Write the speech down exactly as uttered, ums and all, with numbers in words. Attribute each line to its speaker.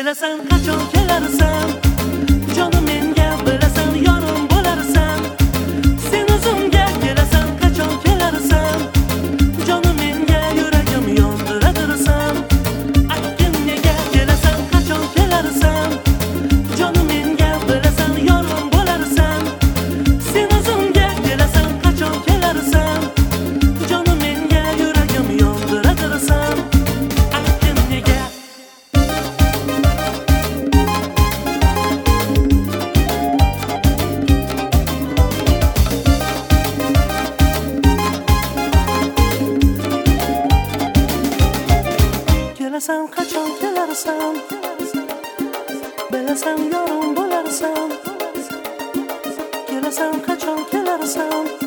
Speaker 1: bilasan qachon kelarsan, jonim menga bilasan yorim bo'larsan. Sen o'zimga kelasan qachon kelarsan, jonim menga yuragim yondiradirsan. Aytgin nega kelasan qachon kelarsan, jonim menga bilasan yorim bo'larsan. Sen o'zimga kelasan qachon kelarsan, jonim menga yuragim yondiradirsan. Aytgin nega kelasan qachon kelarsan, bilasan yorim bo'larsan. Kelasan qachon kelarsan.